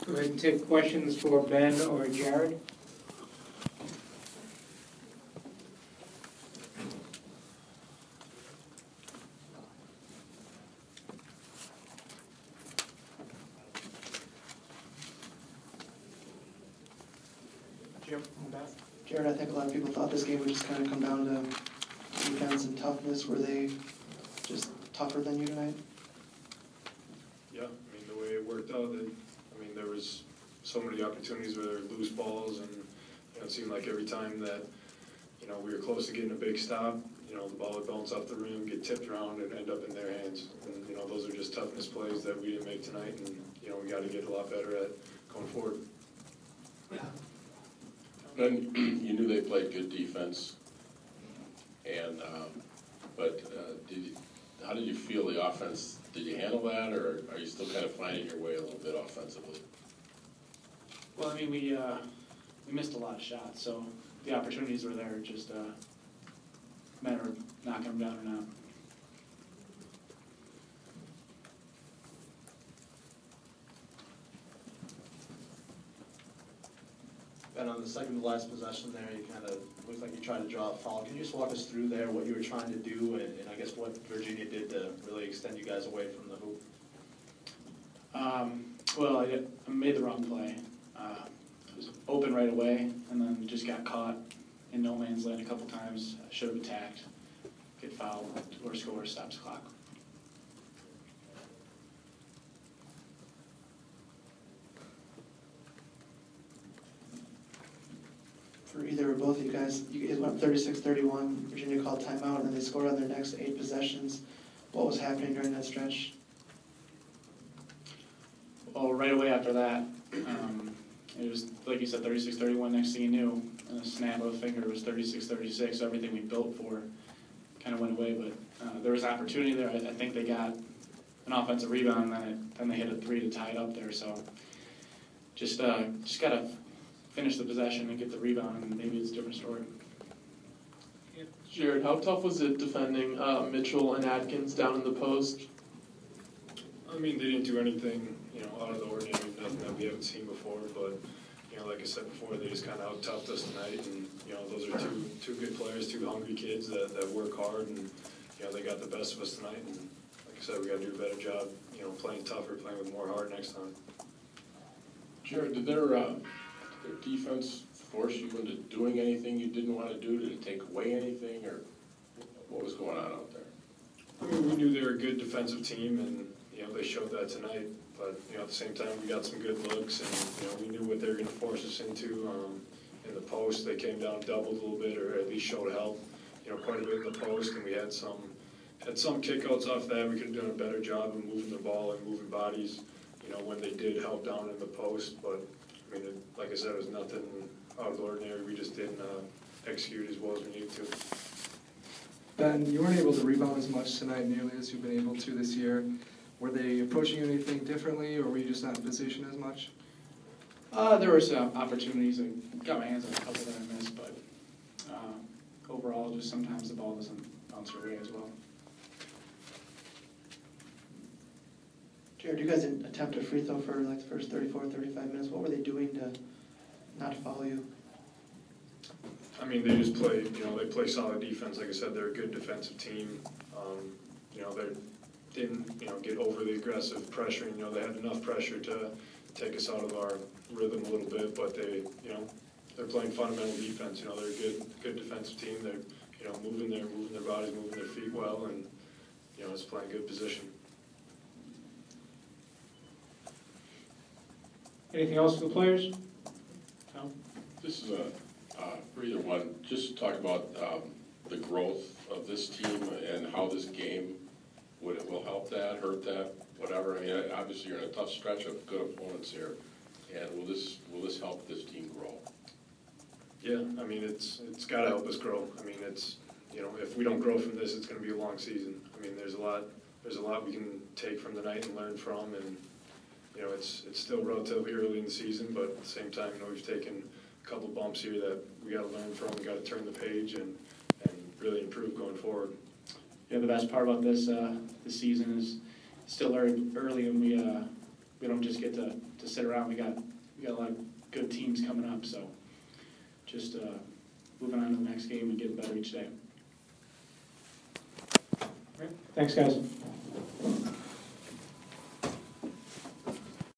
Go ahead and take questions for Ben or Jared. Jim, Jared, I think a lot of people thought this game would just kind of come down to defense and toughness. Were they just tougher than you tonight? Yeah, I mean, the way it worked out, there was so many opportunities where there were loose balls, and it seemed like every time that we were close to getting a big stop, the ball would bounce off the rim, get tipped around, and end up in their hands. And those are just toughness plays that we didn't make tonight, and we got to get a lot better at going forward. Ben, you knew they played good defense, and but how did you feel the offense? Did you handle that, or are you still kind of finding your way a little bit offensively? Well, I mean, we missed a lot of shots, so the opportunities were there. Just a matter of knocking them down or not. And on the second to last possession there, you kind of looked like you tried to draw a foul. Can you just walk us through there, what you were trying to do, and I guess what Virginia did to really extend you guys away from the hoop? Well, I made the wrong play. It was open right away, and then just got caught in no man's land a couple times. I should have attacked, get fouled, or score, stops the clock. For either or both of you guys went 36-31. Virginia called timeout, and then they scored on their next 8 possessions. What was happening during that stretch? Well, right away after that, it was, like you said, 36-31. Next thing you knew, a snap of a finger, it was 36-36. So everything we built for kind of went away. But there was opportunity there. I think they got an offensive rebound, and then they hit a 3 to tie it up there. So just got to finish the possession and get the rebound, and maybe it's a different story. Jared, how tough was it defending Mitchell and Atkins down in the post? I mean, they didn't do anything, out of the ordinary, nothing that we haven't seen before. But, like I said before, they just kind of out-toughed us tonight. And, those are two good players, 2 hungry kids that work hard. And, they got the best of us tonight. And, like I said, we got to do a better job, playing tougher, playing with more heart next time. Jared, did their defense force you into doing anything you didn't want to do? Did it take away anything, or what was going on out there? I mean, we knew they were a good defensive team, and they showed that tonight. But at the same time, we got some good looks, and we knew what they were going to force us into. In the post, they came down, doubled a little bit, or at least showed help. Quite a bit in the post, and we had some kickouts off that. We could have done a better job of moving the ball and moving bodies. When they did help down in the post, but. I mean, like I said, it was nothing out of the ordinary. We just didn't execute as well as we needed to. Ben, you weren't able to rebound as much tonight nearly as you've been able to this year. Were they approaching you anything differently, or were you just not in position as much? There were some opportunities. I got my hands on a couple that I missed, but overall, just sometimes the ball doesn't bounce your way as well. Jared, you guys didn't attempt a free throw for like the first 34, 35 minutes. What were they doing to not foul you? I mean, they just play, they play solid defense. Like I said, they're a good defensive team. They didn't, get overly aggressive pressuring. They had enough pressure to take us out of our rhythm a little bit, but they're playing fundamental defense. They're a good defensive team. They're, moving their bodies, moving their feet well, and, it's playing good position. Anything else for the players? No? This is for either one. Just talk about the growth of this team and how this game will help that, hurt that, whatever. I mean, obviously you're in a tough stretch of good opponents here, and will this help this team grow? Yeah, I mean, it's got to help us grow. I mean, it's if we don't grow from this, it's going to be a long season. I mean, there's a lot we can take from the night and learn from, and it's still relatively early in the season, but at the same time, we've taken a couple bumps here that we got to learn from. We got to turn the page and really improve going forward. Yeah, the best part about this season is still early, and we don't just get to sit around. We got a lot of good teams coming up, so just moving on to the next game and getting better each day. Thanks, guys.